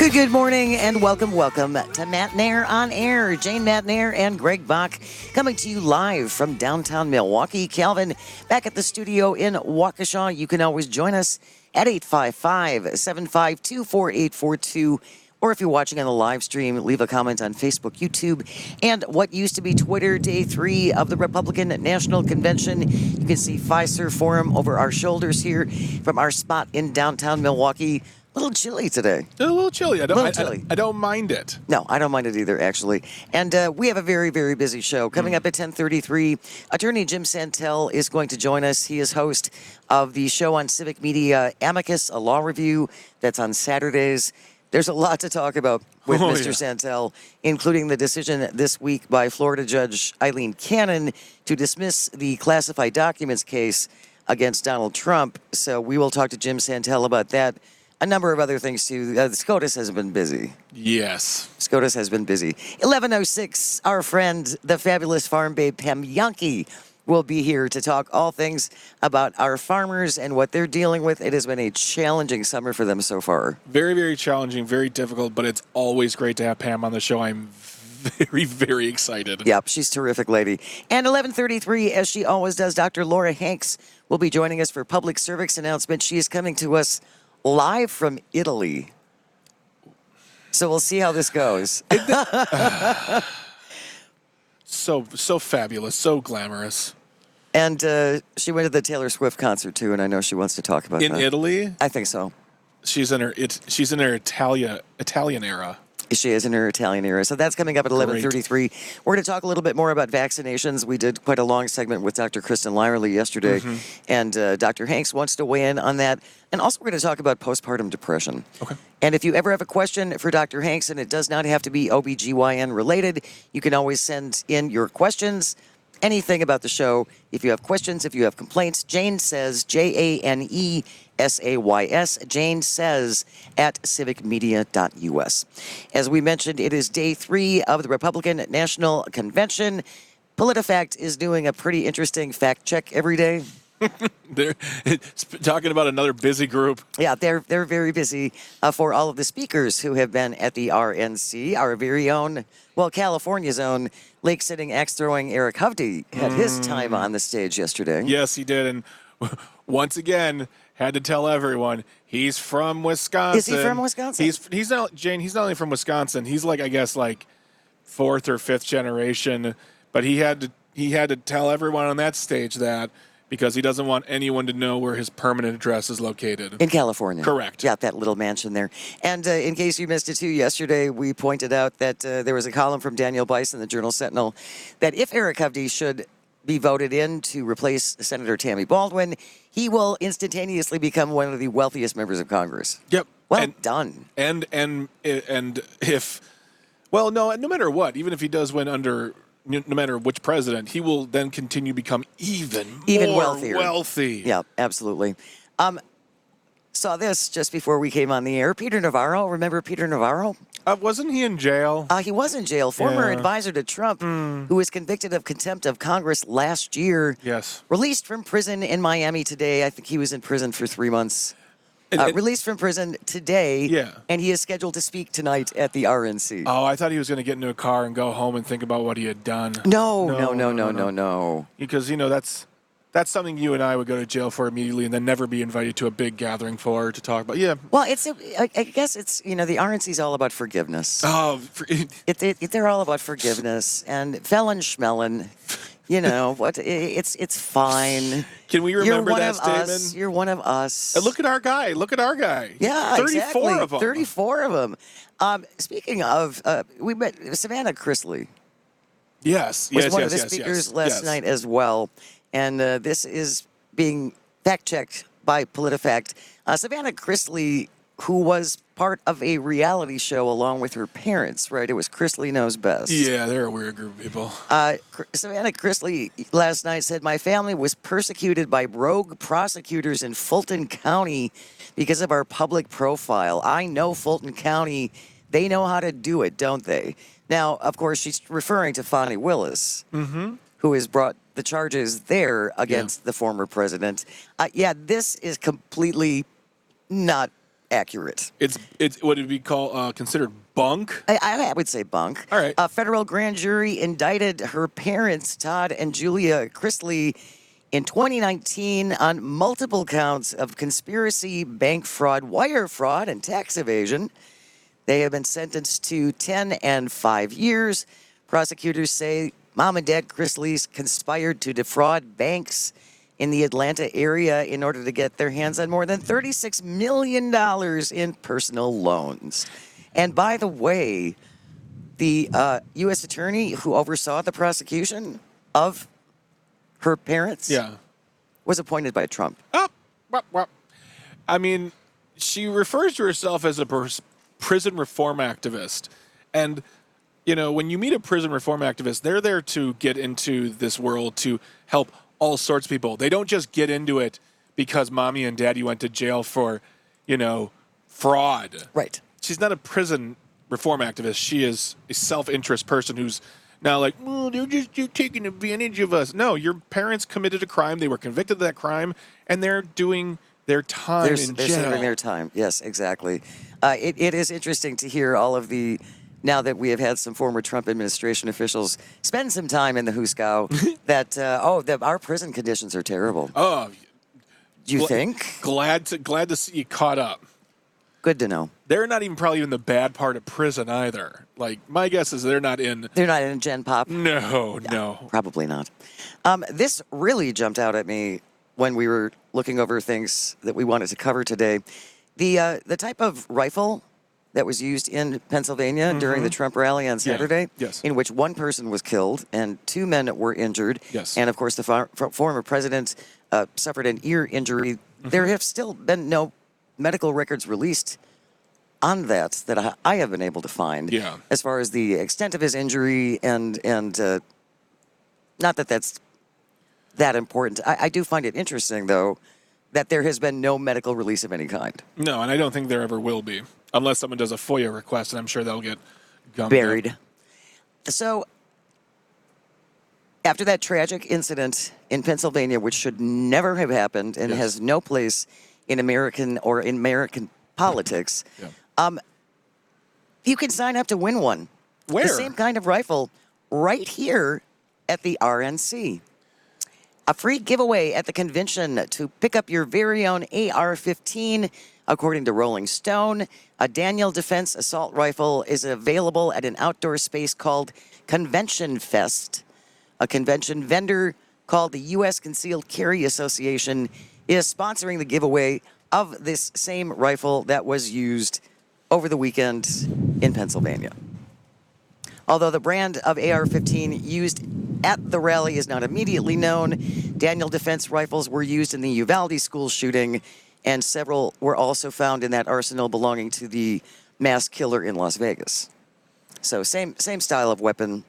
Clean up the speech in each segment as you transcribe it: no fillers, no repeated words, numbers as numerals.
Good morning and welcome to Matt Nair on Air. Jane Matt Nair and Greg Bach coming to you live from downtown Milwaukee. Calvin back at the studio in Waukesha. You can always join us at 855-752-4842. Or if you're watching on the live stream, leave a comment on Facebook, YouTube, and what used to be Twitter, day 3 of the Republican National Convention. You can see Pfizer Forum over our shoulders here from our spot in downtown Milwaukee. A little chilly today. A little chilly. I chilly. I don't mind it. No, I don't mind it either, actually. And we have a very, very busy show. Coming up at 10:33, Attorney Jim Santel is going to join us. He is host of the show on Civic Media, Amicus, a law review that's on Saturdays. There's a lot to talk about with Mr. Santel, including the decision this week by Florida Judge Eileen Cannon to dismiss the classified documents case against Donald Trump. So we will talk to Jim Santel about that. A number of other things, too. SCOTUS has been busy. Yes. SCOTUS has been busy. 11:06, our friend, the fabulous farm babe, Pam Yankee, will be here to talk all things about our farmers and what they're dealing with. It has been a challenging summer for them so far. Very, very challenging, very difficult, but it's always great to have Pam on the show. I'm very, very excited. Yep, she's a terrific lady. And 11:33, as she always does, Dr. Laura Hanks will be joining us for public service announcement. She is coming to us live from Italy. So we'll see how this goes. So fabulous, so glamorous. And she went to the Taylor Swift concert, too, and I know she wants to talk about In that. Italy? I think so. She's in her Italian era. She is in her Italian era. So that's coming up at 11:33. We're going to talk a little bit more about vaccinations. We did quite a long segment with Dr. Kristen Lyerly yesterday, and Dr. Hanks wants to weigh in on that. And also we're going to talk about postpartum depression. Okay. And if you ever have a question for Dr. Hanks, and it does not have to be OBGYN related, you can always send in your questions, anything about the show. If you have questions, if you have complaints, Jane says, JaneSays, Jane says at civicmedia.us. As we mentioned, it is day 3 of the Republican National Convention. PolitiFact is doing a pretty interesting fact check every day. They're talking about another busy group. Yeah, they're very busy for all of the speakers who have been at the RNC. Our very own, well, California's own lake-sitting, axe-throwing Eric Hovde had his time on the stage yesterday. Yes, he did. And once again, had to tell everyone he's from Wisconsin. Is he from Wisconsin? He's not, Jane. He's not only from Wisconsin. He's like, I guess, like 4th or 5th generation. But he had to tell everyone on that stage that, because he doesn't want anyone to know where his permanent address is located. In California. Correct. Yeah, that little mansion there. And in case you missed it too, yesterday we pointed out that there was a column from Daniel Bice in the Journal Sentinel that if Eric Hovde should be voted in to replace Senator Tammy Baldwin, he will instantaneously become one of the wealthiest members of Congress. Yep. Well done. And if, well, no matter what, even if he does win under, no matter which president, he will then continue to become even more wealthy. Yeah, absolutely. Saw this just before we came on the air. Peter Navarro, remember Peter Navarro? Wasn't he in jail? He was in jail. Former advisor to Trump, who was convicted of contempt of Congress last year. Yes. Released from prison in Miami today. I think he was in prison for 3 months. Released from prison today. Yeah. And he is scheduled to speak tonight at the RNC. Oh, I thought he was going to get into a car and go home and think about what he had done. No. Because, that's something you and I would go to jail for immediately and then never be invited to a big gathering for to talk about. Yeah. Well, I guess it's, the RNC is all about forgiveness. Oh, they're all about forgiveness and felon schmelon. It's fine. Can we remember that statement? You're one of us. And look at our guy. Yeah, 34 exactly. of them. 34 of them. Speaking of, we met Savannah Chrisley. Yes. Was one of the speakers last night as well. And this is being fact-checked by PolitiFact. Savannah Chrisley, who was part of a reality show along with her parents, right? It was Chrisley Knows Best. Yeah, they're a weird group of people. Savannah Chrisley last night said, "My family was persecuted by rogue prosecutors in Fulton County because of our public profile. I know Fulton County. They know how to do it, don't they?" Now, of course, she's referring to Fani Willis, who has brought the charges there against the former president. This is completely not accurate. It's what would be called considered bunk. I would say bunk. All right. A federal grand jury indicted her parents, Todd and Julia Chrisley, in 2019 on multiple counts of conspiracy, bank fraud, wire fraud, and tax evasion. They have been sentenced to 10 and 5 years. Prosecutors say Mom and Dad Chrisley's conspired to defraud banks in the Atlanta area in order to get their hands on more than $36 million in personal loans. And by the way, the U.S. attorney who oversaw the prosecution of her parents was appointed by Trump. I mean, she refers to herself as a prison reform activist. And, you know, when you meet a prison reform activist, they're there to get into this world to help all sorts of people. They don't just get into it because mommy and daddy went to jail for, you know, fraud. Right. She's not a prison reform activist. She is a self-interest person who's now like, oh, they're taking advantage of us. No, your parents committed a crime. They were convicted of that crime, and they're doing their time in jail. They're serving their time. Yes, exactly. It is interesting to hear all of the, now that we have had some former Trump administration officials spend some time in the Huskow, that, our prison conditions are terrible. Oh, You think? Glad to see you caught up. Good to know. They're not even probably in the bad part of prison either. Like, my guess is they're not in Gen Pop? No. Probably not. This really jumped out at me when we were looking over things that we wanted to cover today. The type of rifle that was used in Pennsylvania during the Trump rally on Saturday, in which one person was killed and 2 men were injured, and of course the former president suffered an ear injury. There have still been no medical records released on that I have been able to find, as far as the extent of his injury and not that that's that important. I do find it interesting, though, that there has been no medical release of any kind. No, and I don't think there ever will be, unless someone does a FOIA request, and I'm sure they'll get buried up. So, after that tragic incident in Pennsylvania, which should never have happened and has no place in American politics, you can sign up to win one. Where? The same kind of rifle right here at the RNC. A free giveaway at the convention to pick up your very own AR-15. According to Rolling Stone, a Daniel Defense assault rifle is available at an outdoor space called Convention Fest. A convention vendor called the U.S. Concealed Carry Association is sponsoring the giveaway of this same rifle that was used over the weekend in Pennsylvania. Although the brand of AR-15 used at the rally is not immediately known, Daniel Defense rifles were used in the Uvalde school shooting, and several were also found in that arsenal belonging to the mass killer in Las Vegas. So same style of weapon.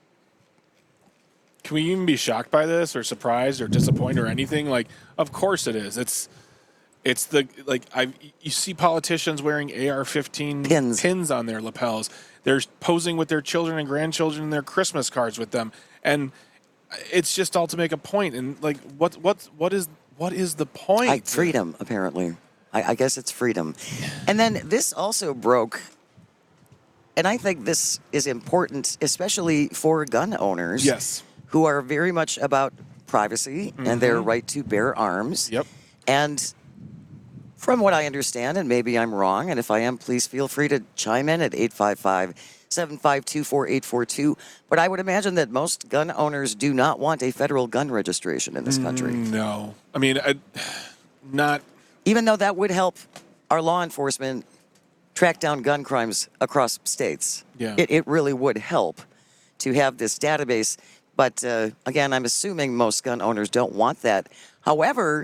Can we even be shocked by this or surprised or disappointed or anything? Like, of course it is. It's the, like, you see politicians wearing AR-15 pins on their lapels. They're posing with their children and grandchildren in their Christmas cards with them. And it's just all to make a point. And, like, what is the point? Freedom, apparently. I guess it's freedom. And then this also broke, and I think this is important, especially for gun owners. Yes. Who are very much about privacy and their right to bear arms. Yep. And from what I understand, and maybe I'm wrong, and if I am, please feel free to chime in at 855-752-4842. But I would imagine that most gun owners do not want a federal gun registration in this country. No. I mean, not... Even though that would help our law enforcement track down gun crimes across states. Yeah. It really would help to have this database. But, again, I'm assuming most gun owners don't want that. However,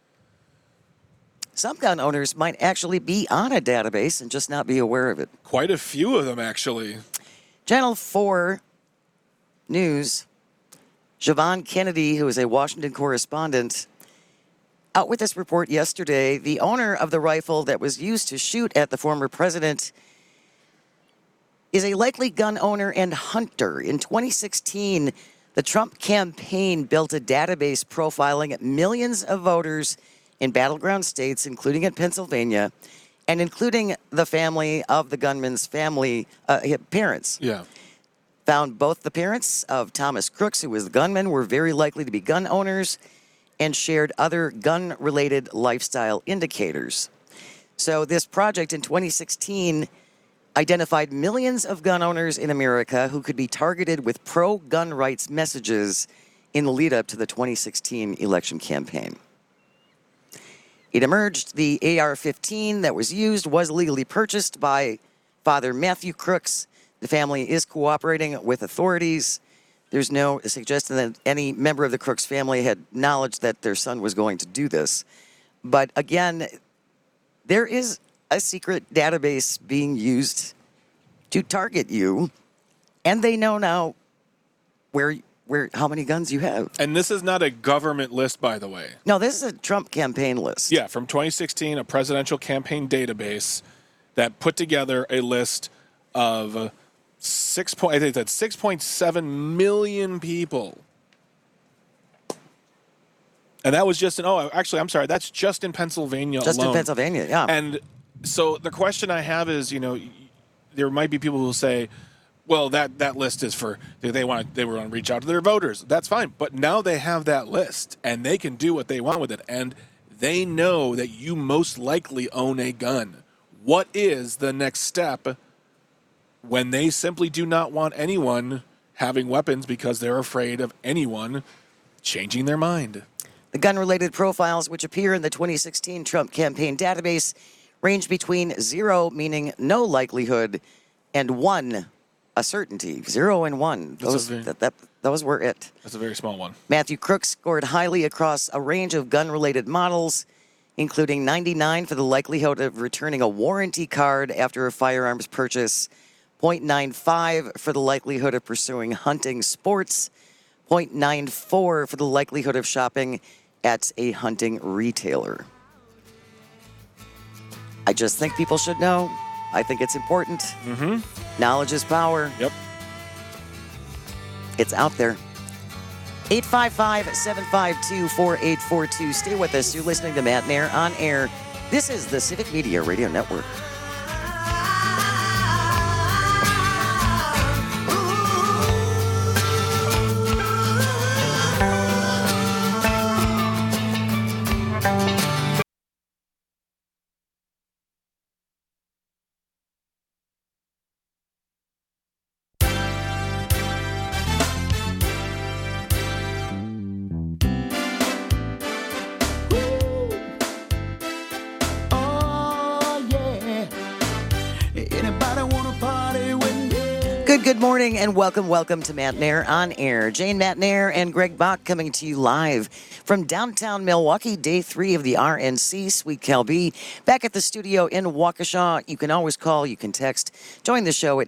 some gun owners might actually be on a database and just not be aware of it. Quite a few of them, actually. Channel 4 News, Javon Kennedy, who is a Washington correspondent, out with this report yesterday. The owner of the rifle that was used to shoot at the former president is a likely gun owner and hunter. In 2016, the Trump campaign built a database profiling millions of voters in battleground states, including in Pennsylvania, and including the family of the gunman's parents. Yeah. Found both the parents of Thomas Crooks, who was the gunman, were very likely to be gun owners and shared other gun-related lifestyle indicators. So this project in 2016 identified millions of gun owners in America who could be targeted with pro-gun rights messages in the lead-up to the 2016 election campaign. It emerged the AR-15 that was used was legally purchased by Father Matthew Crooks. The family is cooperating with authorities. There's no suggestion that any member of the Crooks family had knowledge that their son was going to do this. But again, there is a secret database being used to target you, and they know now how many guns you have. And this is not a government list, by the way. No, this is a Trump campaign list. Yeah, from 2016, a presidential campaign database that put together a list of 6.7 million people. And that was just I'm sorry, that's just in Pennsylvania alone. Just in Pennsylvania, yeah. And so the question I have is, there might be people who will say, well, that list is for they want to reach out to their voters. That's fine. But now they have that list and they can do what they want with it. And they know that you most likely own a gun. What is the next step when they simply do not want anyone having weapons because they're afraid of anyone changing their mind? The gun-related profiles, which appear in the 2016 Trump campaign database, range between 0, meaning no likelihood, and 1, a certainty. 0 and 1. Those were it. That's a very small one. Matthew Crooks scored highly across a range of gun-related models, including 99 for the likelihood of returning a warranty card after a firearms purchase, 0.95 for the likelihood of pursuing hunting sports, 0.94 for the likelihood of shopping at a hunting retailer. I just think people should know. I think it's important. Mm-hmm. Knowledge is power. Yep. It's out there. 855-752-4842. Stay with us. You're listening to Matt Nair on air. This is the Civic Media Radio Network. Good morning and welcome to Matt Nair on air. Jane Matt Nair and Greg Bach coming to you live from downtown Milwaukee, day 3 of the RNC, Sweet Cal B. Back at the studio in Waukesha. You can always call, you can text. Join the show at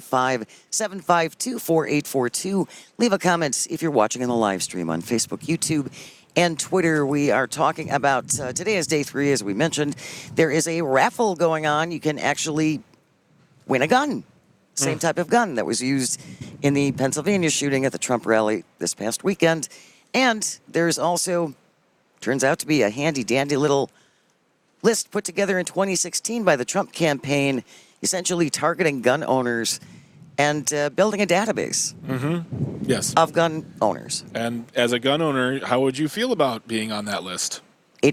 855-752-4842. Leave a comment if you're watching on the live stream on Facebook, YouTube, and Twitter. We are talking about, today is day 3, as we mentioned. There is a raffle going on. You can actually win a gun. Same type of gun that was used in the Pennsylvania shooting at the Trump rally this past weekend. And there's also, turns out to be a handy-dandy little list put together in 2016 by the Trump campaign, essentially targeting gun owners and building a database Yes. of gun owners. And as a gun owner, how would you feel about being on that list?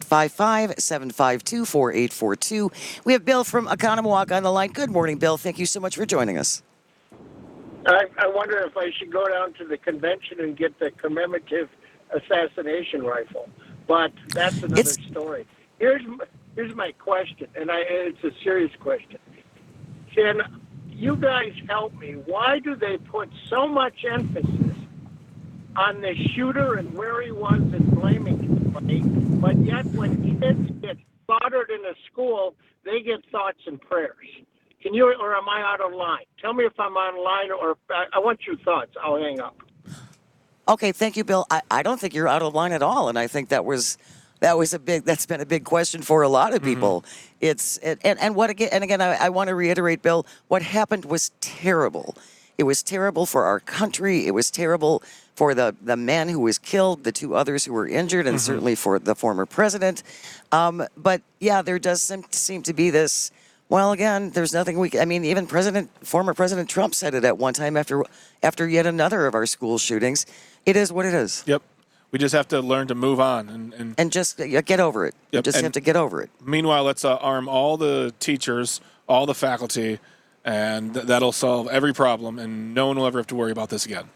855-752-4842. We have Bill from Oconomowoc on the line. Good morning, Bill. Thank you so much for joining us. I wonder if I should go down to the convention and get the commemorative assassination rifle. But that's another story. Here's my question, and it's a serious question. Can you guys help me? Why do they put so much emphasis on the shooter and where he was and blaming somebody, but yet when kids get slaughtered in a school, they get thoughts and prayers? Can you, or am I out of line? Tell me if I'm on line, or I want your thoughts. I'll hang up. Okay, thank you, Bill. I don't think you're out of line at all, and I think that's been a big question for a lot of people. I want to reiterate, Bill, what happened was terrible. It was terrible for our country. It was terrible for the man who was killed, the two others who were injured, and certainly for the former president. But yeah, there does seem to be this. Well, again, there's nothing I mean, even former President Trump said it at one time after yet another of our school shootings. It is what it is. Yep. We just have to learn to move on And just get over it. You Yep, just and- have to get over it. Meanwhile, let's arm all the teachers, all the faculty, and that'll solve every problem, and no one will ever have to worry about this again.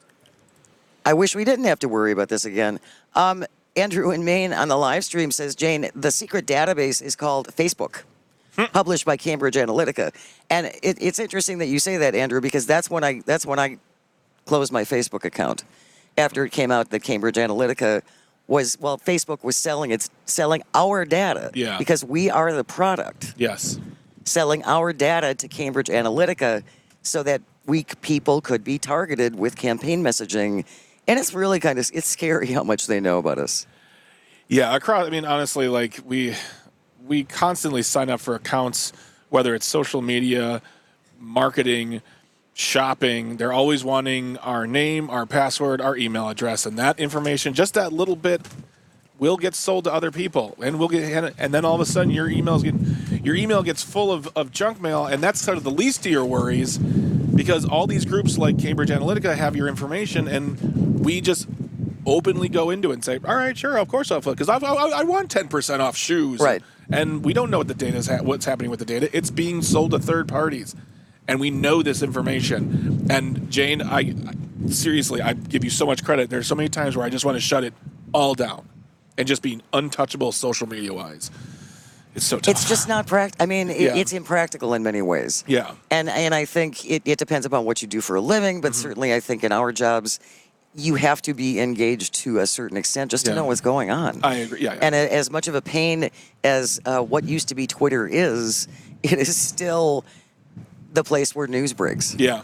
I wish we didn't have to worry about this again. Andrew in Maine on the live stream says, Jane, the secret database is called Facebook, published by Cambridge Analytica. And it's interesting that you say that, Andrew, because that's when I closed my Facebook account after it came out that Cambridge Analytica Facebook was selling our data. Yeah. Because we are the product. Yes. Selling our data to Cambridge Analytica so that weak people could be targeted with campaign messaging. And it's really it's scary how much they know about us. Yeah, I mean, honestly, like we constantly sign up for accounts, whether it's social media, marketing, shopping. They're always wanting our name, our password, our email address, and that information, just that little bit, will get sold to other people, and and then all of a sudden your email gets full of junk mail, and that's sort of the least of your worries, because all these groups like Cambridge Analytica have your information, and we just openly go into it and say, all right, sure, of course I'll flip, because I want 10% off shoes. Right. And we don't know what the data is, what's happening with the data. It's being sold to third parties, and we know this information. And Jane, I seriously, I give you so much credit. There's so many times where I just want to shut it all down and just be untouchable social media wise. It's so tough. It's just not practical. I mean, Yeah. it's impractical in many ways. Yeah. And I think it depends upon what you do for a living, but certainly I think in our jobs, you have to be engaged to a certain extent just to Yeah. know what's going on. I agree. Yeah. And as much of a pain as what used to be Twitter is, it is still the place where news breaks. Yeah.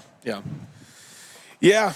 Yeah.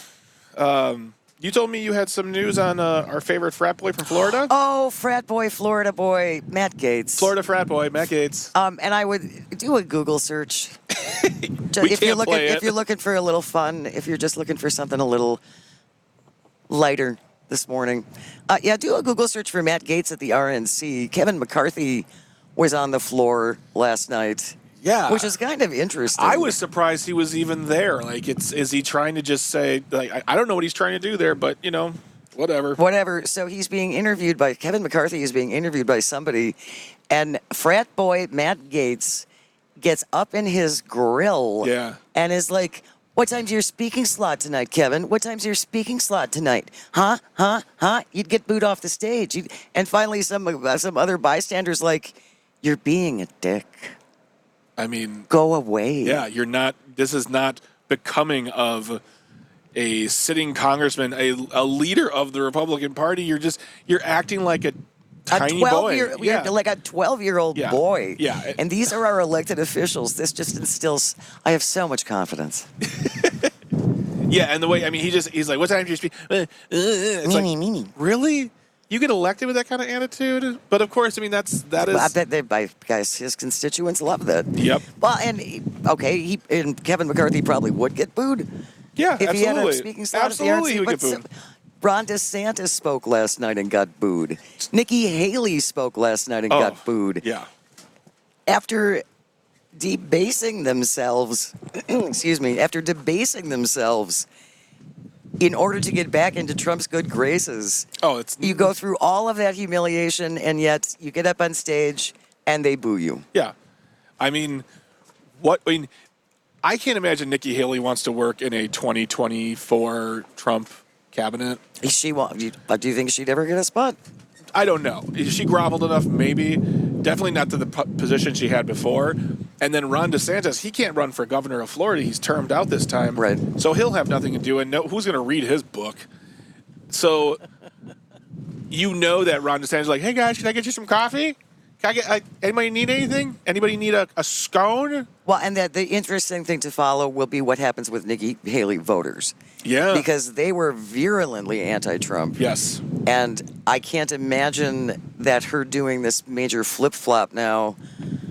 You told me you had some news on our favorite frat boy from Florida. Oh, frat boy, Florida boy, Matt Gaetz. Florida frat boy, Matt Gaetz. And I would do a Google search. We can't play it. If you're looking for a little fun, if you're just looking for something a little lighter this morning, do a Google search for Matt Gaetz at the RNC. Kevin McCarthy was on the floor last night. Yeah. Which is kind of interesting. I was surprised he was even there. Like, is he trying to just say, like, I don't know what he's trying to do there, but, whatever. Whatever. So he's being interviewed by Kevin McCarthy is being interviewed by somebody, and frat boy Matt Gaetz gets up in his grill and is like, what time's your speaking slot tonight, Kevin? What time's your speaking slot tonight? Huh? You'd get booed off the stage. And finally some other bystanders like, you're being a dick. I mean, Go away. yeah, this is not becoming of a sitting congressman, a leader of the Republican Party. You're acting like a tiny boy. You're like a 12-year-old Yeah. boy. Yeah. And these are our elected officials. This just instills, I have so much confidence. Yeah, and the way, I mean, he's like, what time do you speak? It's like, really? You get elected with that kind of attitude? But of course, I mean, that is. I bet guys, his constituents love that. Yep. Well, and Kevin McCarthy probably would get booed. Yeah, if absolutely. he had a speaking slot Absolutely, he at the would RNC. get booed. Ron DeSantis spoke last night and got booed. Nikki Haley spoke last night and got booed. Yeah. After debasing themselves, after debasing themselves in order to get back into Trump's good graces. You go through all of that humiliation, and yet you get up on stage and they boo you. Yeah. I mean, I can't imagine Nikki Haley wants to work in a 2024 Trump cabinet. Do you think she'd ever get a spot? I don't know. Is she groveled enough? Maybe. Definitely not to the position she had before. And then Ron DeSantis, he can't run for governor of Florida. He's termed out this time. Right. So he'll have nothing to do. And who's going to read his book? So that Ron DeSantis is like, hey, guys, can I get you some coffee? Anybody need anything? Anybody need a scone? Well, and the interesting thing to follow will be what happens with Nikki Haley voters. Yeah. Because they were virulently anti-Trump. Yes. And I can't imagine that her doing this major flip-flop now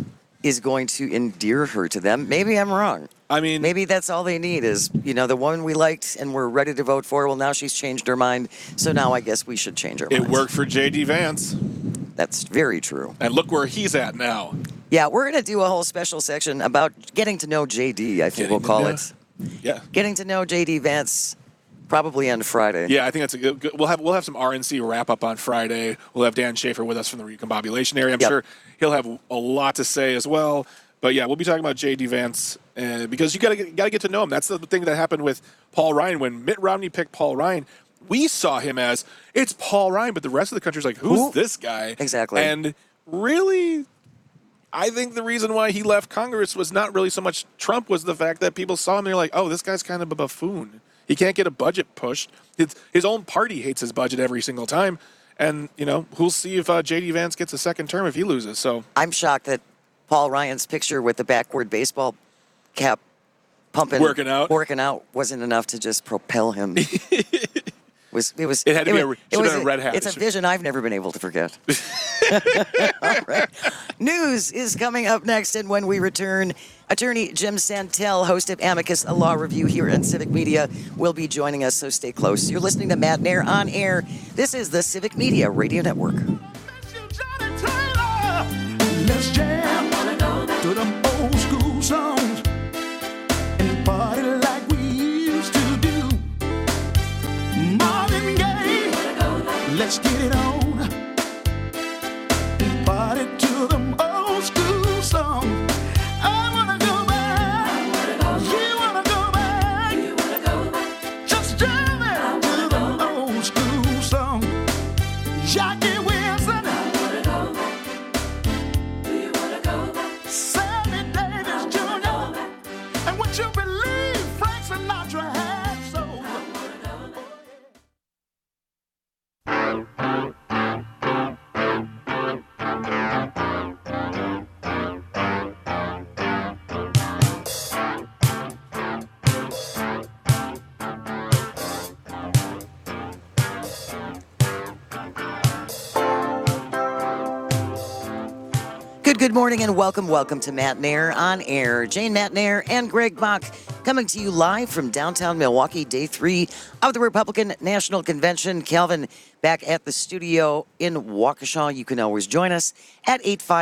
is going to endear her to them. Maybe I'm wrong. I mean, Maybe that's all they need is, the woman we liked and we're ready to vote for. Well, now she's changed her mind. So now I guess we should change our it minds. worked for J.D. Vance. That's very true. And look where he's at now. Yeah, we're going to do a whole special section about getting to know JD, I think we'll call it. Yeah. Getting to know JD Vance probably on Friday. Yeah, I think that's a good. We'll have some RNC wrap up on Friday. We'll have Dan Schaefer with us from the recombobulation area. I'm sure he'll have a lot to say as well. But yeah, we'll be talking about J.D. Vance because you got to get to know him. That's the thing that happened with Paul Ryan when Mitt Romney picked Paul Ryan. We saw him as it's Paul Ryan, but the rest of the country's like, who's this guy? Exactly. And really, I think the reason why he left Congress was not really so much Trump, was the fact that people saw him. They're like, oh, this guy's kind of a buffoon. He can't get a budget pushed. His own party hates his budget every single time. And, we'll see if J.D. Vance gets a second term if he loses. So I'm shocked that Paul Ryan's picture with the backward baseball cap working out wasn't enough to just propel him. It had to be a red hat. It's a vision I've never been able to forget. All right. News is coming up next, and when we return, attorney Jim Santel, host of Amicus, a law review here on Civic Media, will be joining us, so stay close. You're listening to Matt Nair on air. This is the Civic Media Radio Network. Let's jam to them old school songs and party like we used to do. Marvin Gaye, let's get it on and party to them old school songs. I wanna go back, you wanna go back, just jamming to them old school songs. Jackie Wilson, Sammy Davis Jr., and would you believe Frank Sinatra had soul? Good morning and welcome to Matt Nair on air. Jane Matt Nair and Greg Bach coming to you live from downtown Milwaukee, day 3 of the Republican National Convention. Calvin back at the studio in Waukesha. You can always join us at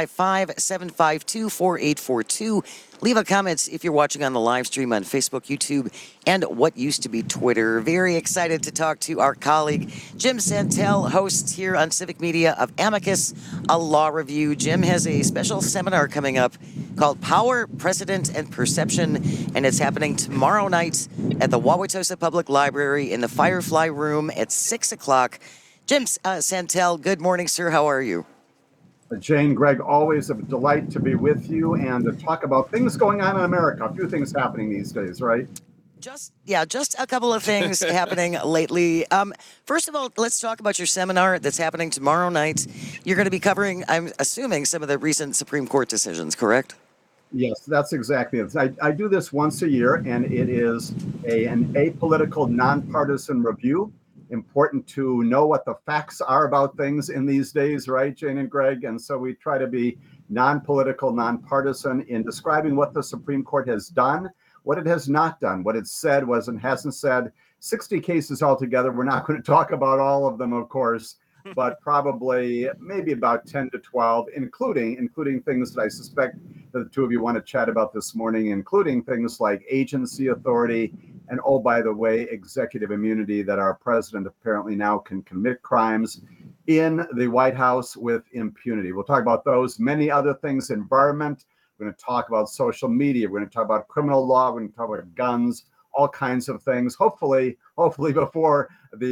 855-752-4842. Leave a comment if you're watching on the live stream on Facebook, YouTube, and what used to be Twitter. Very excited to talk to our colleague, Jim Santel, host here on Civic Media of Amicus, a law review. Jim has a special seminar coming up called Power, Precedent, and Perception, and it's happening tomorrow night at the Wauwatosa Public Library in the Firefly Room at 6 o'clock. Jim Santel, good morning, sir. How are you? Jane, Greg, always a delight to be with you and to talk about things going on in America. A few things happening these days, right? Just a couple of things happening lately. First of all, let's talk about your seminar that's happening tomorrow night. You're going to be covering, I'm assuming, some of the recent Supreme Court decisions, correct? Yes, that's exactly it. I do this once a year, and it is an apolitical, nonpartisan review. Important to know what the facts are about things in these days, right, Jane and Greg? And so we try to be non-political, nonpartisan in describing what the Supreme Court has done, what it has not done, what it said was and hasn't said. 60 cases altogether. We're not going to talk about all of them, of course, but probably maybe about 10 to 12, including things that I suspect that the two of you want to chat about this morning, including things like agency authority and, oh, by the way, executive immunity, that our president apparently now can commit crimes in the White House with impunity. We'll talk about those, many other things, environment. We're going to talk about social media. We're going to talk about criminal law. We're going to talk about guns, all kinds of things. Hopefully before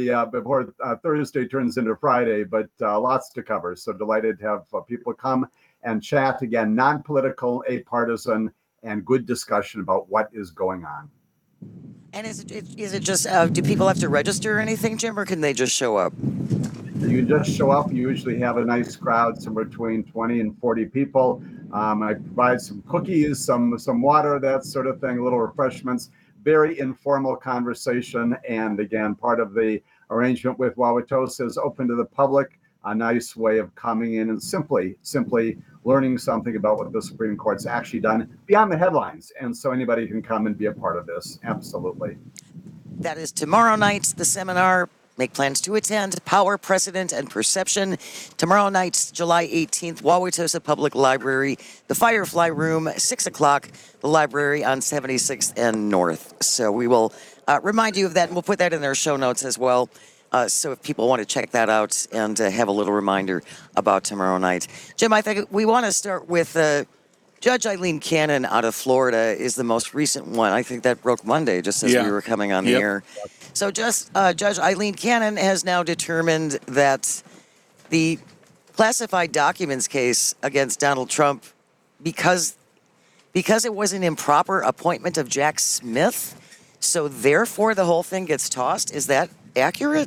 Thursday turns into Friday, but lots to cover. So delighted to have people come and chat again, non-political, apolitical, and good discussion about what is going on. And is it just, do people have to register or anything, Jim, or can they just show up? You just show up. You usually have a nice crowd, somewhere between 20 and 40 people. I provide some cookies, some water, that sort of thing, little refreshments. Very informal conversation. And again, part of the arrangement with Wauwatosa is open to the public, a nice way of coming in and simply learning something about what the Supreme Court's actually done beyond the headlines. And so anybody can come and be a part of this. Absolutely. That is tomorrow night, the seminar. Make plans to attend. Power, Precedent, and Perception. Tomorrow night, July 18th, Wauwatosa Public Library, the Firefly Room, 6 o'clock, the library on 76th and North. So we will remind you of that, and we'll put that in our show notes as well. So if people want to check that out and have a little reminder about tomorrow night. Jim, I think we want to start with Judge Eileen Cannon out of Florida is the most recent one. I think that broke Monday just as we were coming on the air. So Judge Eileen Cannon has now determined that the classified documents case against Donald Trump, because it was an improper appointment of Jack Smith, so therefore the whole thing gets tossed. Is that accurate?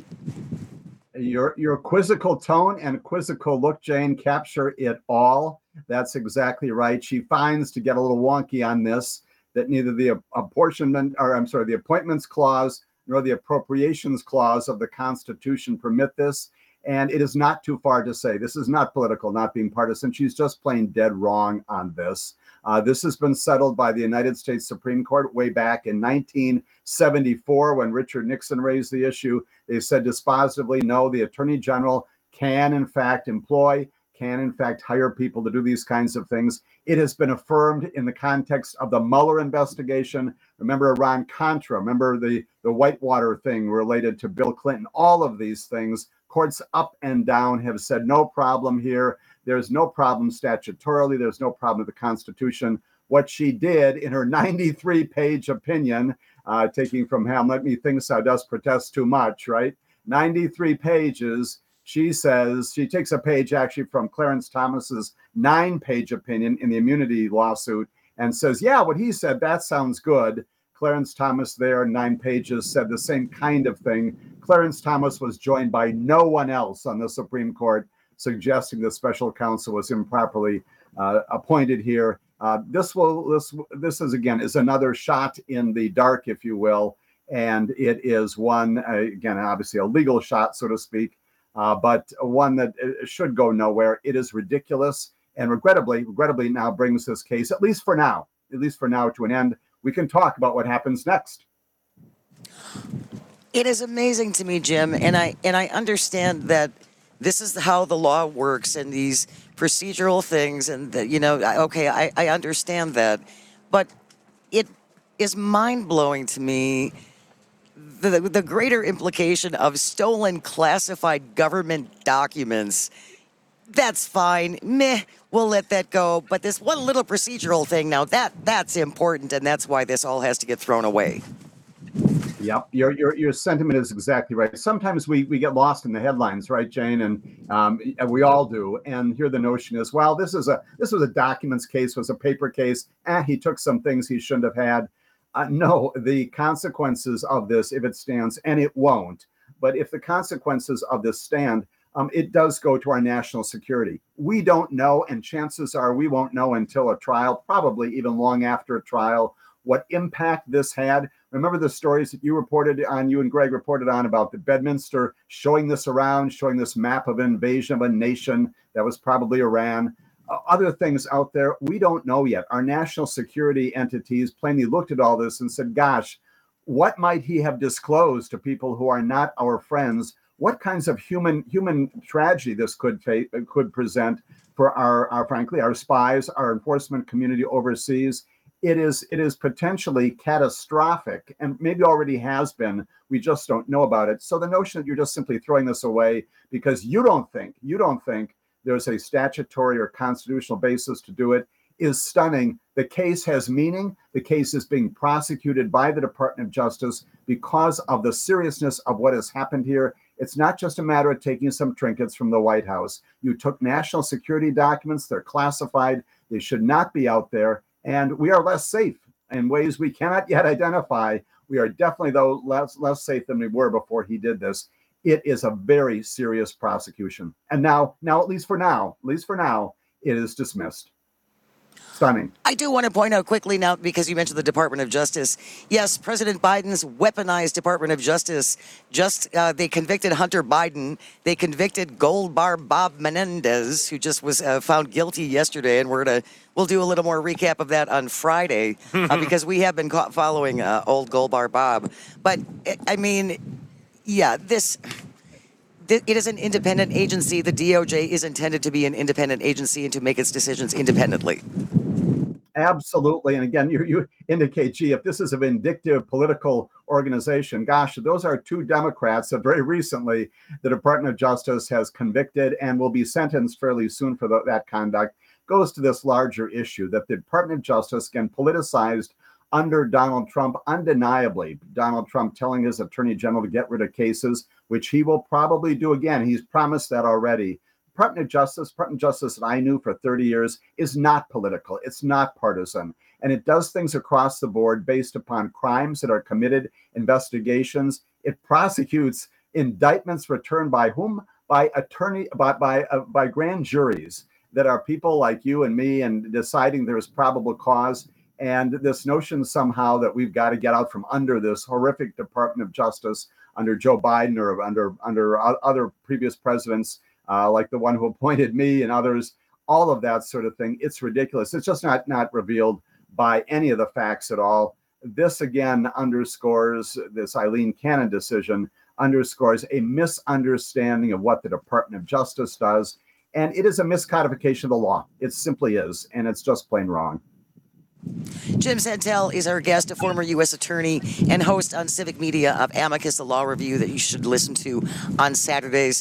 Your quizzical tone and quizzical look, Jane, capture it all. That's exactly right. She finds, to get a little wonky on this, that neither the appointments clause nor the appropriations clause of the Constitution permit this. And it is not too far to say this is not political, not being partisan. She's just plain dead wrong on this. This has been settled by the United States Supreme Court way back in 1974 when Richard Nixon raised the issue. They said dispositively, no, the Attorney General can in fact hire people to do these kinds of things. It has been affirmed in the context of the Mueller investigation. Remember Iran-Contra, remember the Whitewater thing related to Bill Clinton, all of these things. Courts up and down have said no problem here. There's no problem statutorily. There's no problem with the Constitution. What she did in her 93-page opinion, taking from Hamlet, methinks thou dost protest too much, right? 93 pages. She says, she takes a page actually from Clarence Thomas's 9-page opinion in the immunity lawsuit and says, yeah, what he said, that sounds good. Clarence Thomas there, 9 pages, said the same kind of thing. Clarence Thomas was joined by no one else on the Supreme Court, suggesting the special counsel was improperly appointed here. This is another shot in the dark, if you will, and it is one, again, obviously a legal shot, so to speak, but one that should go nowhere. It is ridiculous, and regrettably now brings this case, at least for now, to an end. We can talk about what happens next. It is amazing to me, Jim, and I understand that this is how the law works and these procedural things, and I understand that, but it is mind-blowing to me the greater implication of stolen classified government documents. That's fine. Meh, we'll let that go. But this one little procedural thing now, that's important, and that's why this all has to get thrown away. Yep, your sentiment is exactly right. Sometimes we get lost in the headlines, right, Jane? And we all do. And here the notion is, well, this was a documents case, was a paper case. He took some things he shouldn't have had. No, the consequences of this, if it stands, and it won't, but if the consequences of this stand, it does go to our national security. We don't know, and chances are we won't know until a trial, probably even long after a trial, what impact this had. Remember the stories that you and Greg reported on about the Bedminster showing this around, showing this map of invasion of a nation that was probably Iran. Other things out there, we don't know yet. Our national security entities plainly looked at all this and said, gosh, what might he have disclosed to people who are not our friends? What kinds of human tragedy this could present for our spies, our enforcement community overseas? It is potentially catastrophic, and maybe already has been. We just don't know about it. So the notion that you're just simply throwing this away because you don't think there's a statutory or constitutional basis to do it is stunning. The case has meaning. The case is being prosecuted by the Department of Justice because of the seriousness of what has happened here. It's not just a matter of taking some trinkets from the White House. You took national security documents. They're classified. They should not be out there. And we are less safe in ways we cannot yet identify. We are definitely, though, less safe than we were before he did this. It is a very serious prosecution. And now, at least for now, it is dismissed. Stunning. I do want to point out quickly now, because you mentioned the Department of Justice. Yes, President Biden's weaponized Department of Justice they convicted Hunter Biden. They convicted Gold Bar Bob Menendez, who just was found guilty yesterday, and we'll do a little more recap of that on Friday because we have been following old Gold Bar Bob. But I mean, yeah, it is an independent agency. The DOJ is intended to be an independent agency and to make its decisions independently. Absolutely. And again, you indicate, gee, if this is a vindictive political organization, gosh, those are two Democrats that very recently the Department of Justice has convicted and will be sentenced fairly soon for that conduct. Goes to this larger issue that the Department of Justice, again, politicized under Donald Trump, undeniably. Donald Trump telling his attorney general to get rid of cases, which he will probably do again. He's promised that already. Department of Justice that I knew for 30 years is not political. It's not partisan. And it does things across the board based upon crimes that are committed, investigations. It prosecutes indictments returned by whom? By grand juries that are people like you and me and deciding there's probable cause. And this notion somehow that we've got to get out from under this horrific Department of Justice under Joe Biden or under other previous presidents, like the one who appointed me and others, all of that sort of thing. It's ridiculous. It's just not revealed by any of the facts at all. This again underscores, this Eileen Cannon decision underscores a misunderstanding of what the Department of Justice does. And it is a miscodification of the law. It simply is. And it's just plain wrong. Jim Santel is our guest, a former U.S. attorney and host on Civic Media of Amicus, a law review that you should listen to on Saturdays.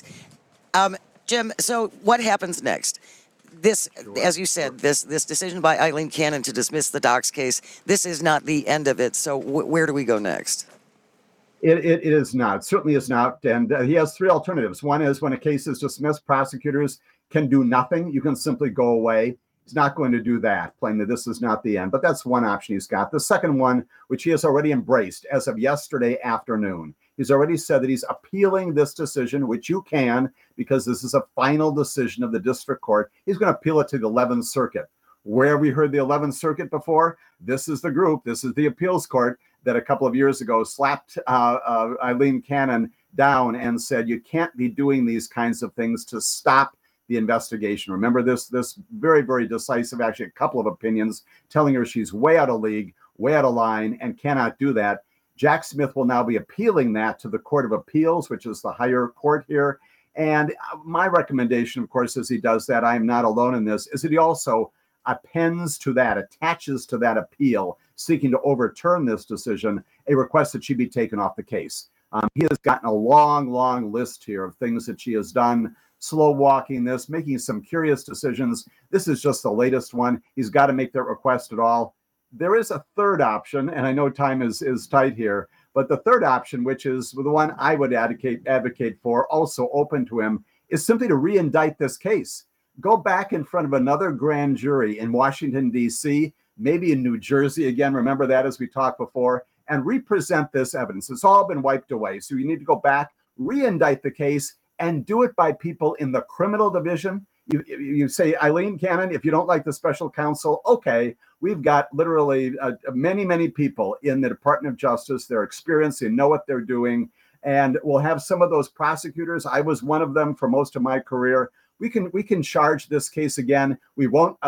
Jim, so what happens next? This, as you said, this decision by Eileen Cannon to dismiss the Dox case, this is not the end of it. So where do we go next? It is not. It certainly is not. And he has three alternatives. One is when a case is dismissed, prosecutors can do nothing. You can simply go away. He's not going to do that, plainly. This is not the end. But that's one option he's got. The second one, which he has already embraced as of yesterday afternoon, he's already said that he's appealing this decision, which you can, because this is a final decision of the district court. He's going to appeal it to the 11th Circuit. Where have we heard the 11th Circuit before? This is the group. This is the appeals court that a couple of years ago slapped Eileen Cannon down and said, you can't be doing these kinds of things to stop the investigation. Remember this very, very decisive, actually a couple of opinions telling her she's way out of league, way out of line, and cannot do that. Jack Smith will now be appealing that to the Court of Appeals, which is the higher court here. And my recommendation, of course, as he does that, I am not alone in this, is that he also attaches to that appeal, seeking to overturn this decision, a request that she be taken off the case. He has gotten a long, long list here of things that she has done, slow walking this, making some curious decisions. This is just the latest one. He's got to make that request at all. There is a third option, and I know time is tight here, but the third option, which is the one I would advocate for, also open to him, is simply to re-indict this case. Go back in front of another grand jury in Washington, D.C., maybe in New Jersey again, remember that as we talked before, and represent this evidence. It's all been wiped away. So you need to go back, re-indict the case, and do it by people in the criminal division. You say, Eileen Cannon, if you don't like the special counsel, okay, we've got literally many, many people in the Department of Justice. They're experienced, they know what they're doing, and we'll have some of those prosecutors. I was one of them for most of my career. We can charge this case again. We won't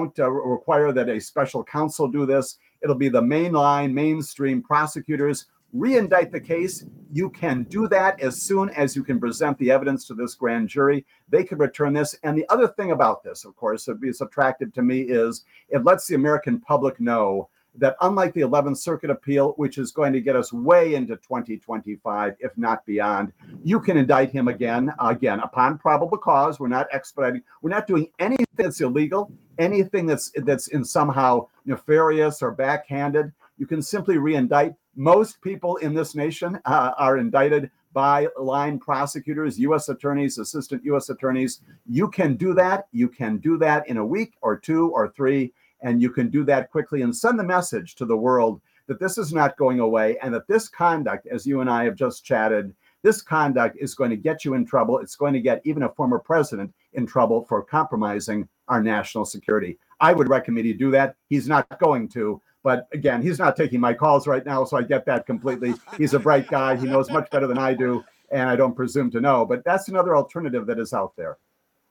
require that a special counsel do this. It'll be the mainstream prosecutors. Re-indict the case. You can do that as soon as you can present the evidence to this grand jury. They could return this. And the other thing about this, of course, that is attractive to me is it lets the American public know that unlike the 11th Circuit appeal, which is going to get us way into 2025, if not beyond, you can indict him again upon probable cause. We're not expediting. We're not doing anything that's illegal, anything that's in somehow nefarious or backhanded. You can simply re-indict. Most people in this nation are indicted by line prosecutors, U.S. attorneys, assistant U.S. attorneys. You can do that. You can do that in a week or two or three, and you can do that quickly and send the message to the world that this is not going away and that this conduct, as you and I have just chatted, this conduct is going to get you in trouble. It's going to get even a former president in trouble for compromising our national security. I would recommend he do that. He's not going to. But again, he's not taking my calls right now, so I get that completely. He's a bright guy. He knows much better than I do, and I don't presume to know. But that's another alternative that is out there.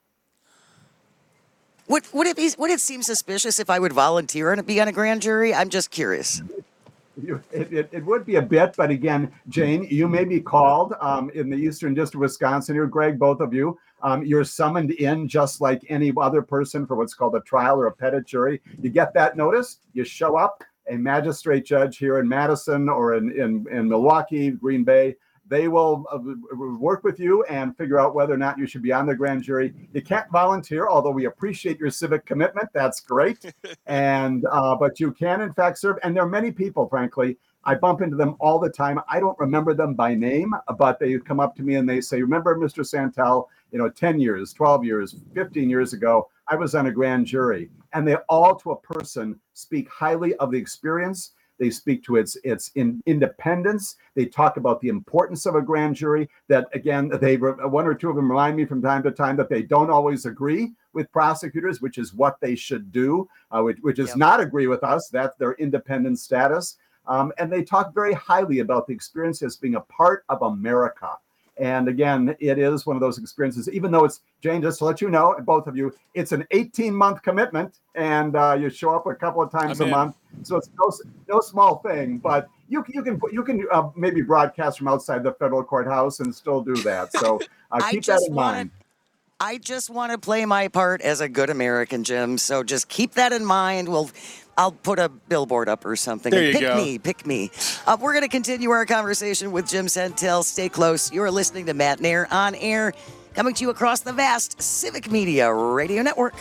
Would it seem suspicious if I would volunteer and be on a grand jury? I'm just curious. It would be a bit, but again, Jane, you may be called in the Eastern District of Wisconsin here, Greg, both of you. You're summoned in just like any other person for what's called a trial or a petit jury. You get that notice, you show up, a magistrate judge here in Madison or in Milwaukee, Green Bay, they will work with you and figure out whether or not you should be on the grand jury. You can't volunteer, although we appreciate your civic commitment. That's great. And but you can, in fact, serve. And there are many people, frankly, I bump into them all the time. I don't remember them by name, but they come up to me and they say, remember, Mr. Santel, 10 years, 12 years, 15 years ago, I was on a grand jury. And they all, to a person, speak highly of the experience. They speak to its independence. They talk about the importance of a grand jury. That again, one or two of them remind me from time to time that they don't always agree with prosecutors, which is what they should do, which is not agree with us. That's their independent status. And they talk very highly about the experience as being a part of America. And again, it is one of those experiences, even though it's, Jane, just to let you know, both of you, it's an 18-month commitment, and you show up a couple of times a month. So it's no small thing, but you can maybe broadcast from outside the federal courthouse and still do that. So keep that in mind. I just want to play my part as a good American, Jim. So just keep that in mind. I'll put a billboard up or something. There you go. Pick me. We're going to continue our conversation with Jim Santel. Stay close. You're listening to Matt Nair on air, coming to you across the vast Civic Media Radio Network.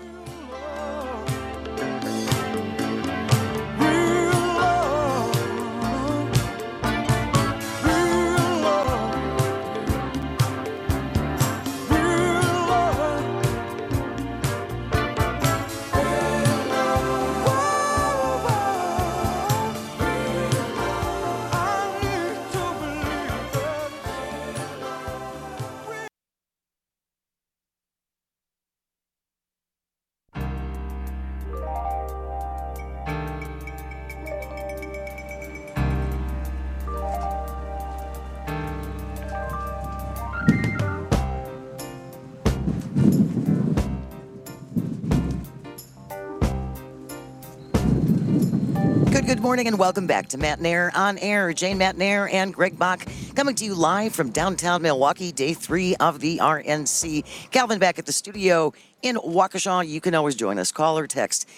Good morning and welcome back to Matt Nair on air. Jane Matt Nair and Greg Bach coming to you live from downtown Milwaukee, day 3 of the RNC. Calvin back at the studio in Waukesha. You can always join us. Call or text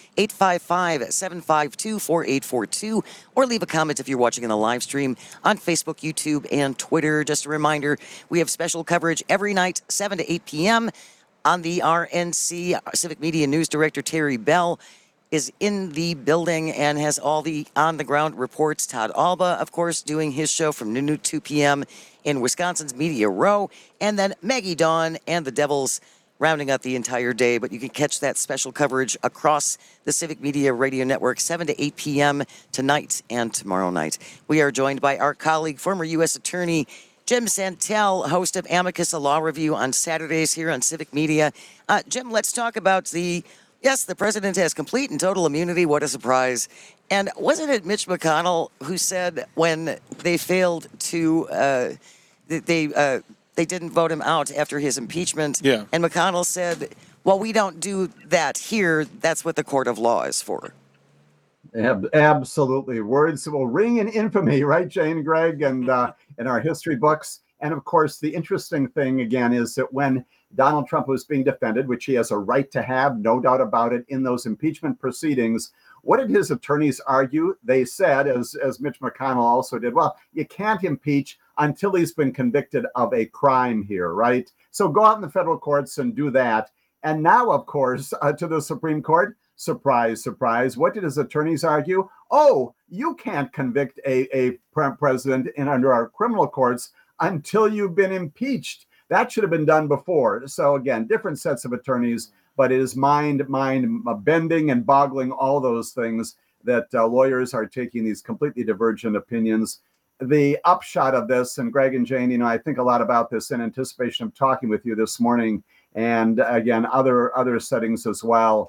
855-752-4842 or leave a comment if you're watching in the live stream on Facebook, YouTube, and Twitter. Just a reminder, we have special coverage every night, 7 to 8 p.m. on the RNC. Civic Media News Director Terry Bell is in the building and has all the on-the-ground reports. Todd Alba, of course, doing his show from noon to 2 p.m. in Wisconsin's Media Row. And then Maggie Dawn and the Devils rounding out the entire day. But you can catch that special coverage across the Civic Media Radio Network, 7 to 8 p.m. tonight and tomorrow night. We are joined by our colleague, former U.S. Attorney Jim Santel, host of Amicus, a law review on Saturdays here on Civic Media. Jim, let's talk about Yes, the president has complete and total immunity. What a surprise. And wasn't it Mitch McConnell who said when they failed to, they didn't vote him out after his impeachment? Yeah. And McConnell said, well, we don't do that here. That's what the court of law is for. Absolutely. Words will ring in infamy, right, Jane, Greg, and in our history books. And of course, the interesting thing, again, is that when Donald Trump was being defended, which he has a right to have, no doubt about it, in those impeachment proceedings, what did his attorneys argue? They said, as Mitch McConnell also did, well, you can't impeach until he's been convicted of a crime here, right? So go out in the federal courts and do that. And now, of course, to the Supreme Court, surprise, surprise. What did his attorneys argue? Oh, you can't convict a president under our criminal courts until you've been impeached. That should have been done before. So again, different sets of attorneys, but it is mind bending and boggling, all those things that lawyers are taking these completely divergent opinions. The upshot of this, and Greg and Jane, I think a lot about this in anticipation of talking with you this morning, and again, other settings as well.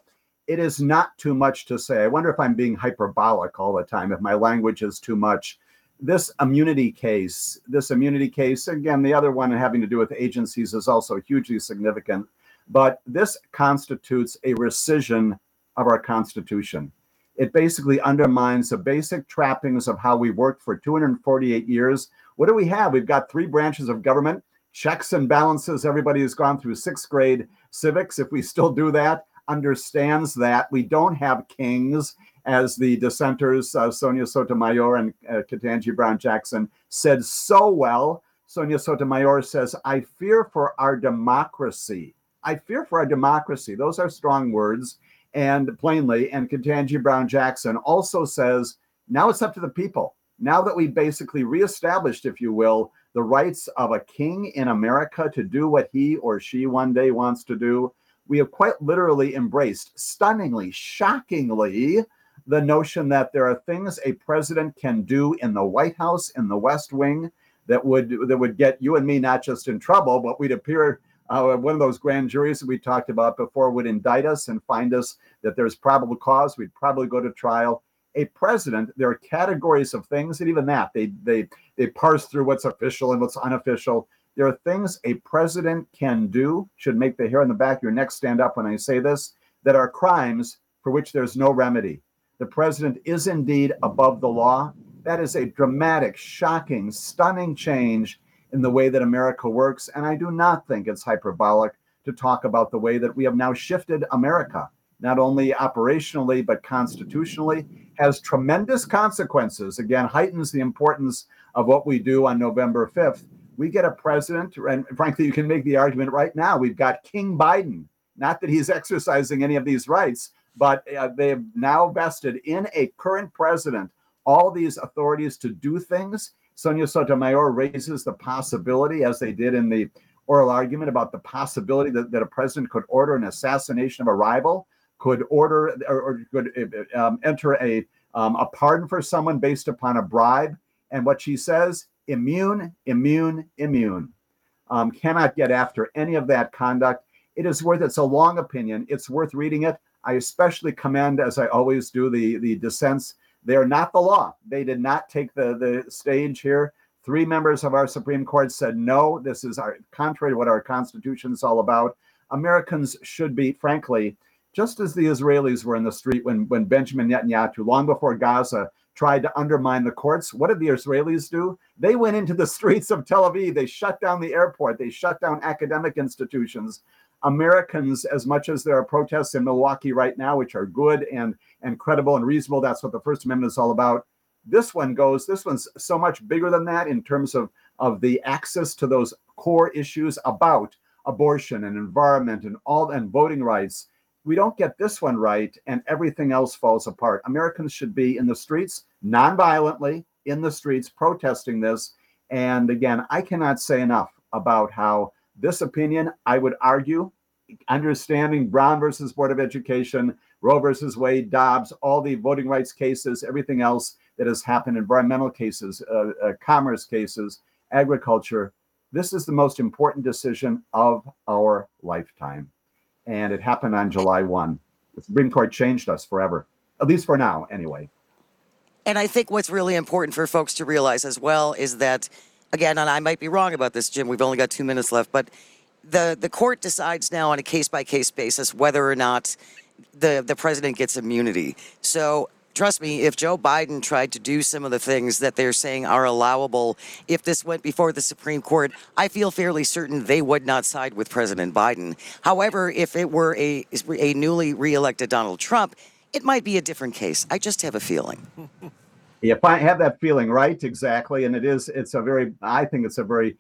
it is not too much to say. I wonder if I'm being hyperbolic all the time, if my language is too much. This immunity case, again, the other one having to do with agencies is also hugely significant, but this constitutes a rescission of our Constitution. It basically undermines the basic trappings of how we worked for 248 years. What do we have? We've got three branches of government, checks and balances. Everybody who's gone through sixth grade civics, if we still do that, understands that we don't have kings, as the dissenters, Sonia Sotomayor and Ketanji Brown Jackson, said so well. Sonia Sotomayor says, I fear for our democracy. I fear for our democracy. Those are strong words, and plainly. And Ketanji Brown Jackson also says, now it's up to the people. Now that we basically reestablished, if you will, the rights of a king in America to do what he or she one day wants to do, we have quite literally embraced, stunningly, shockingly, the notion that there are things a president can do in the White House, in the West Wing, that would get you and me not just in trouble, but we'd appear, one of those grand juries that we talked about before would indict us and find us that there's probable cause. We'd probably go to trial. A president, there are categories of things, and even that, they parse through what's official and what's unofficial. There are things a president can do, should make the hair on the back of your neck stand up when I say this, that are crimes for which there's no remedy. The president is indeed above the law. That is a dramatic, shocking, stunning change in the way that America works. And I do not think it's hyperbolic to talk about the way that we have now shifted America, not only operationally, but constitutionally, has tremendous consequences. Again, heightens the importance of what we do on November 5th. We get a president, and frankly, you can make the argument right now, we've got King Biden. Not that he's exercising any of these rights, but they have now vested in a current president all these authorities to do things. Sonia Sotomayor raises the possibility, as they did in the oral argument, about the possibility that a president could order an assassination of a rival, could order or could enter a pardon for someone based upon a bribe. And what she says, immune, immune, immune. Cannot get after any of that conduct. It is worth, it's a long opinion. It's worth reading it. I especially commend, as I always do, the dissents. They are not the law. They did not take the stage here. 3 members of our Supreme Court said, no, this is contrary to what our Constitution is all about. Americans should be, frankly, just as the Israelis were in the street when Benjamin Netanyahu, long before Gaza, tried to undermine the courts. What did the Israelis do? They went into the streets of Tel Aviv. They shut down the airport. They shut down academic institutions. Americans, as much as there are protests in Milwaukee right now, which are good and credible and reasonable, that's what the First Amendment is all about. This one's so much bigger than that in terms of the access to those core issues about abortion and environment and voting rights. We don't get this one right, and everything else falls apart. Americans should be in the streets, nonviolently, in the streets, protesting this. And again, I cannot say enough about how this opinion, I would argue, understanding Brown versus Board of Education, Roe versus Wade, Dobbs, all the voting rights cases, everything else that has happened, environmental cases, commerce cases, agriculture, this is the most important decision of our lifetime. And it happened on July 1. The Supreme Court changed us forever, at least for now, anyway. And I think what's really important for folks to realize as well is that, again, and I might be wrong about this, Jim, we've only got 2 minutes left, but the court decides now on a case-by-case basis whether or not the president gets immunity. So trust me, if Joe Biden tried to do some of the things that they're saying are allowable, if this went before the Supreme Court, I feel fairly certain they would not side with President Biden. However, if it were a newly reelected Donald Trump, it might be a different case. I just have a feeling. If I have that feeling, right, exactly, and I think it's a very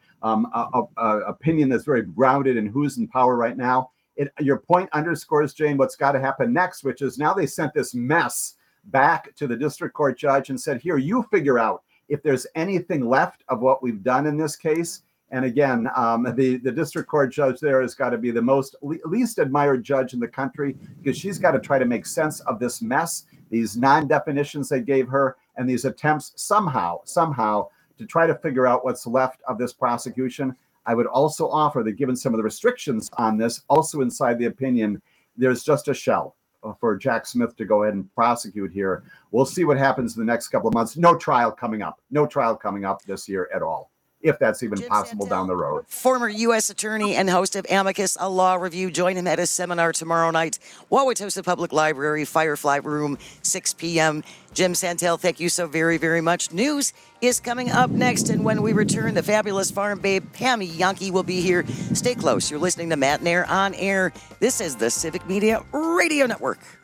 opinion that's very grounded in who's in power right now. Your point underscores, Jane, what's got to happen next, which is now they sent this mess back to the district court judge and said, here, you figure out if there's anything left of what we've done in this case. And again, the district court judge there has got to be the least admired judge in the country, because she's got to try to make sense of this mess, these non-definitions they gave her, and these attempts somehow to try to figure out what's left of this prosecution. I would also offer that, given some of the restrictions on this, also inside the opinion, there's just a shell. for Jack Smith to go ahead and prosecute here. We'll see what happens in the next couple of months. No trial coming up this year at all, if that's even Jim possible Santel, down the road. Former U.S. Attorney and host of Amicus, a law review. Join him at a seminar tomorrow night, Wauwatosa Public Library, Firefly Room, 6 p.m. Jim Santel, thank you so very, very much. News is coming up next, and when we return, the fabulous farm babe, Pammy Yankee, will be here. Stay close. You're listening to Matt and Air on Air. This is the Civic Media Radio Network.